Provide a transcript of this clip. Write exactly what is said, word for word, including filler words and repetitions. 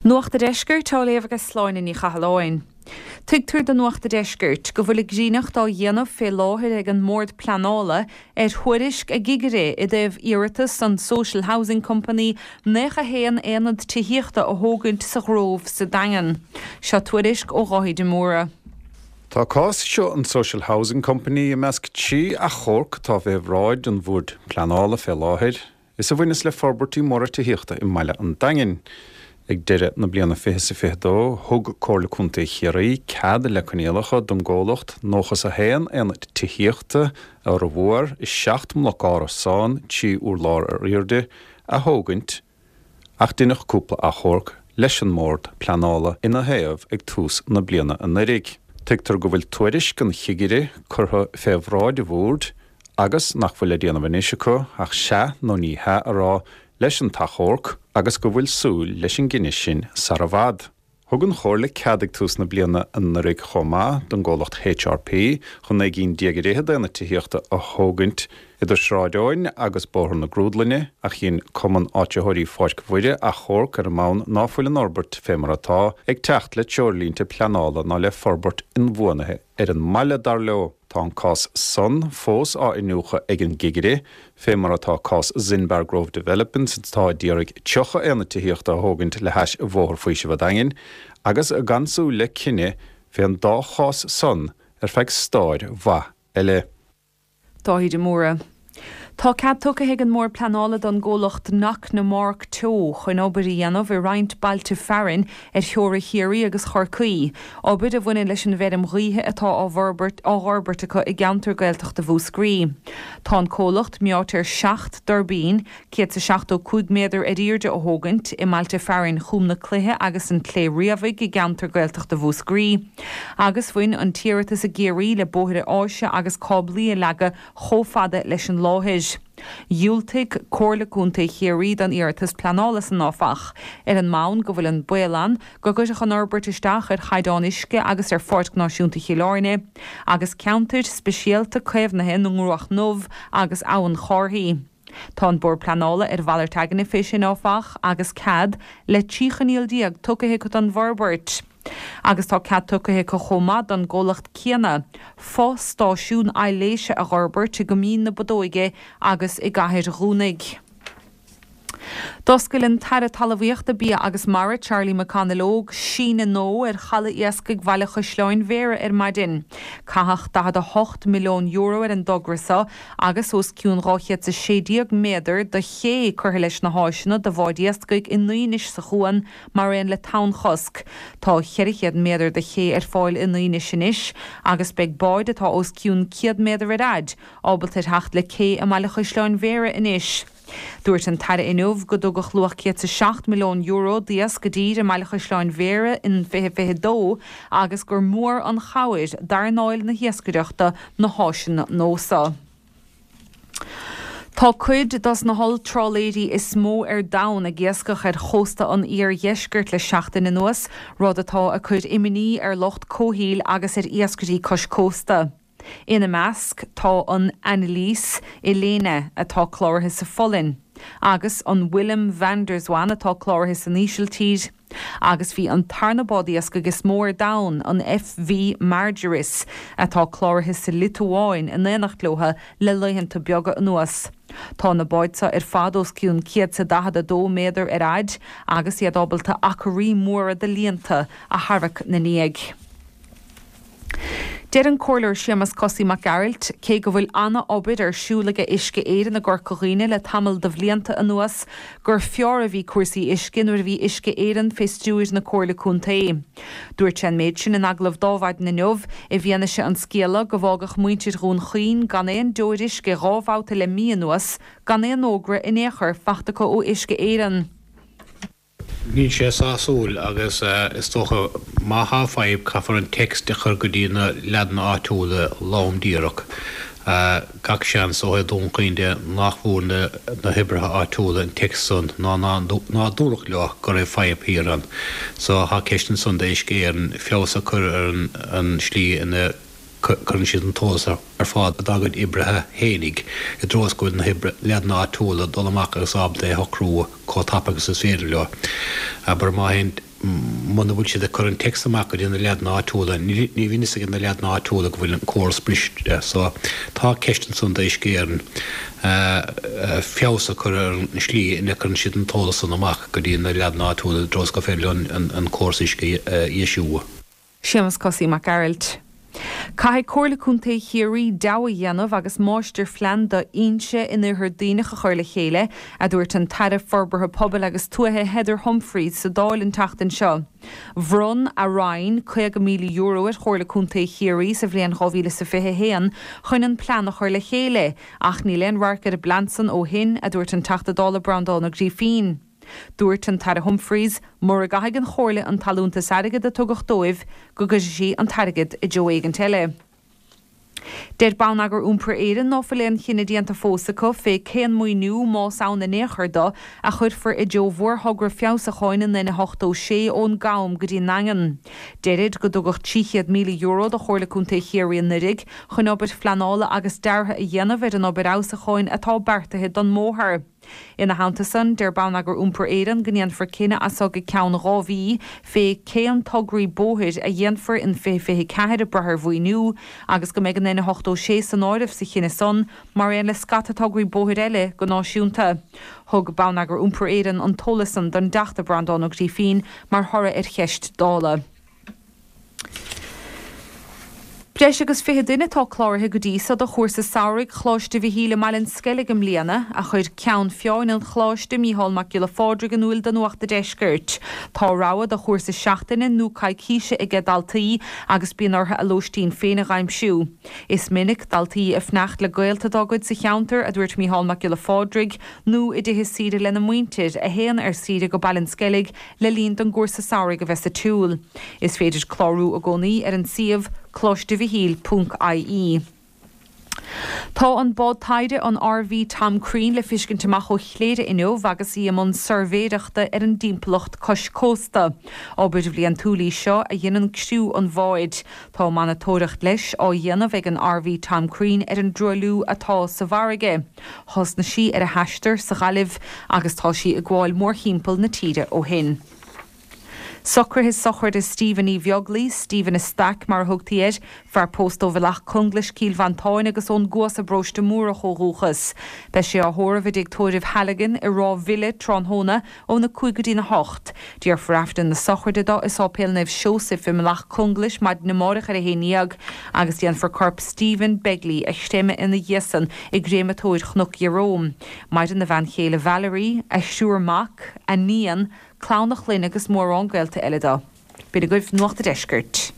Nuachta deisgurt tá léamhagus sláin in í chahalláin. Tuigtear den nuachta deisgurt go bhfuil gríneach dá dhéanamh fé láthir ag an mórd pleanála ar thuairisc a gigaré i dibh iarratas an Social Housing Company necha héan éanad tíhíochta a thógant sa gróibh sa dagan. Se thuairisc ó Ráithí Móra. Tá cás seo an Social Housing Company i measc tí a chórc tá bheith ráid an bhúd pleanála fé láthir. Is a bhainnis le forbartí móra tíhíochta i maiile an dagan. Ag deire na bliana fé sa fé dó, thug cóirla cúnta chiaraí, cad le conéalacha don ggólacht, nóchas a héan an tíhíochta ar a bhór is seacht mlachár sáin tí úr lár ar riorde a thógant ach duineach cúpla a chórc leis an mórd pleanála ina thaobh ag tús na bliana an narig. Tuigtear go bhfuil tuairisc an chiigire curtha féhráid a bhúrd agus nach bhfuil a déanamh anisisiú ach se nó níthe ará leis an tachórc agus go bhfuil súil leis an gine sin sar a bhad. Thugann chóir le ceadaigh tús na bliana an narig chomá don ggólacht H R P chun ag gin diagaréthe na tíhíochta a thógant idir sráideáin agus bóthar na grúdlainne a chin cumann áitethirí fáid go bhfuide a chórc ar mán náfuil an Norbert fémar atá ag techt le teorlínta pleanála ná le forbert in bhuanathe ar an maile dar leo. Tá an cás son fós á inúcha ag an gigaré fémar atá cás Zinberg Grove Development tá díarag teocha éana tíhíochta a thógant le heis bhóthar faoi se bhdangin agus a gansú le cinenne fé an dá chás son ar feidh stáid bha eile. Ráithí Móra. Tá cad tucha ag an mór pleanála don ggólacht nach na Mark tó chuin obair dhéanamh i roinnt bailte fearin ar theora chiaí agus chorcaí. Obair a bhaine leis an bhedim ríthe atá á Bharbert á Gharbertacha i gceantar Gaeltachta Bhúscrí. Tá an cólacht meátar seacht darbín, céad sa seacht ó cúig méadar a ríorde ó thógant i mailte fearin chúmna cluithe agus an clé riamhaigh i gceantar Gaeltachta Bhúscrí. Agus bhain an tíreachtas a géirí le bóthar áise agus cáblaí a leaga chomhfada leis an láthis. Dúiltigh cóirla cúnta chiarí don iarratas pleanála san áfach. Ar an mán go bhfuil an bualan go gcuideach an Norbert isteach ar chaidánisce agus ar Fort Náisiúnta Chialáine, agus ceantar speisialta céimhnathe nó ngruach nómh agus abhainn chorthaí. Tá an bór pleanála ar bhalar teaganna fé sin áfach agus cad le tíchaníal díag tucathe go an Bharbert. Agus tá cad tucathe go chomá don ggólacht céanna, fós stáisiún eiléise a Ghabhairt i go mín na bodóige agus i gcathair rúnaig. Doscail an taire talmhaíochta bí agus mara Charlie McConnellóg sína nó ar chala iascaigh bhaile chuisleáin mhéara ar maidin. Cathach dá ocht milliún euro ar an dograsa agus os ciún ráchiad sa sédíag méadar de ché curtha leis na háisina de bháid iascaigh in nuonis sa chuan mar réon le tán chosc. Tá cheirichiad méadar de ché ar fáil in nuonis inis agus beag báid atá os ciún ciad méadar ar aid, ábalt ar hecht le cé a mhaile chuisleáin mhéara inis. Dúirt an taire inmh go dogach luachcéad sa seacht milliún euro díos go dtí a mhaile chuisleáin mhéara in fiche fiche dó agus gur mór an chaid dar náil na hiascaideachta na háisina nósa. Tá cuid das na hol troléirí is mó ar dain a ghiascach ar chósta an íar dheisgurt le seachtain na nuas, rud atá a cuid iminí ar locht cóhíl agus ar iascaidí cos cósta. Ina measc tá an Annalise Elena atá chlártha sa follin, agus an Willem van der Zwan atá chlártha sa níosiltíd, agus bhí an tarnabádaíos go gus mór dain an F V Margeris atá chlártha sa Lituáin in éanachtluha le leitheanta beaga anuas. Tá na báidsa ar fádós ciún ciad sa dahad dó méadar ar aid agus iad ábalta acarí móra de líonta a Harvach na níag. Deir an cóirleir Seamus Cosí McGarrailt cé go bhfuil anna obair ar siúlaige isce éireann na gorcaghine le tamil de bhlianta anuas gur fear a bhí cuasaí isce nuair a bhí isce éireann fé stúir na cóirla cúnta é. Dúirt sé an méid sin in aglah dámhaid na neomh i bhíana se an scéala go bhágach muintir rún chuoin gan éon dúir isce rábháta le mí anuas gan éon ógra in éair feachtacha ó isce éireann. Níl sé sásúil agus is tócha maitha fáib caithfar an text de chur go dtíana leadna áitiúla lám díreach. Gach sean sótha dúncainde nachmhúna na hibrithe áitiúla an text san ná dúrach leach gur é fáib híran. So há ceistan san déis géan feosa chur ar an slí ina chun siad an tósa ar fád a dagad ibrithe hénig i dros goid na leadna áitiúla dul amach agus abda é hocrú có tapagus is féidir leo. Aber má hen muna bhfuil siad a chur an text amach go dtíana lead náúla, ní bhíine a gin na lead náúla go bhfuil an córas briste, so tá ceistan sun éis céaran feabhsa chur ar an slí ina chun siad an tólas san amach go dtíana na lead náúla dros go féile an córas isce iasúa. Seamas cosí mac Geralt. Cai cóirla chunta chéirí dawa dhéanamh agus máistir flean do inse ina thur daoine a chuir le chéile a dúirt an taire forbartha pobal agus tuathe Heather Humphreys sa dáilin tachtain seo. Bhrun a Ryan chuig míle euro ar chóirla chunta chéirí sa bhliain dhomhíle sa fithe héan chun an plan a chuir le chéile ach ní leon warcar a blansan ó hin a dúirt an tachta dála brandánach dí fin. Dúirt an Tara Humphreys mór a gaithigh an chóirla an talúnta sarigad a tugach dóibh go go sí an tarigad i deo éigen teile. Deir bán agur úmpur éireann nó filion chinna díanta fósacha fé céan muoinú má saona néchar do a chud for i deo bhór thugra feabhsa cháinan na hochtó sé ón gám go dtí nangan. Deirid go dugach tríchéad míle euro do chóirla chunta chéiríon nurig chun obair flanála agus deartha i dhéanamh ar an obair ása cháin atá bertathe don móthar. Ina hantasan der bán agur úmpur éireann gníon for cinenne as go ceann ráhí fé céan tograí bóthir a dhéanfar in fé fé ceir a brethir bhuiinú agus go méid na hochtó sé san áirih sa chinine son mar éon le scata tograí bóthir eile go náisiúnta. Thug bán agur úmpur éireann an tolasan don deachta brandánach dí fin mar thora ar cheist dála. Breis agus fithe duine tá chláirthe go dísa do chóirsa saoraigh chláiste bhí híle meilin sceile go mbliana a chuir ceann feáin an chláiste míhall mac gile fádraigh an uail den nuachta deisgurt. Tá ráha do chóirsa seachtaine nó caiid cíise i g daltaí agus bíon ortha a lóistín féin a ghaimsiú. Is minic daltaí a fnecht le gailta dogad sa cheantar a dúirt míhall mac gile fádraigh nó i dtithe siide lena muintir a héan ar siide go bailin sceilg le líon don gcóirsa saoraigh a bheits a túl. Is féidir chlárú a gcónaí ar an siomh cloistivihíl punt I E. Tá an bod taide an R V Tom Crean le fiscin teach ó chléide inniu agus í am an survéireachta ar an dímplocht cos cósta. Ábaidir bhí an túlí seo a dhéanaan csiú an bháid. Tá manana tóireacht leis á dhéanamh ag an R V Tom Crean ar an drolú atá sa bharige. Thosna si ar a heistear sa ghailibh agus tá si i gháil mór hímpel na tíre ó hin. Soccer his sochard is Stephen E. Viogley, Stephen is stack mar hugtier, far post over lach Kunglish Kiel van Toin agus on gosa broch de moor horuchas. Beshi a hor vidig toiv Halligan, a raw ville tronhona, on a kuigadina hocht. Dear for after the sochard da is op pilnev Joseph im lach Kunglish mad nemorich a heniag, agus dian for corp Stephen Begley, a stemme in the yessen, a grema toid gnuk Jerome. Maiden the van Hele Valerie, a sure mak, a nian, clown nach lin agus mór an gailte eile dá. Bíad a goibh nuachta deisgurt.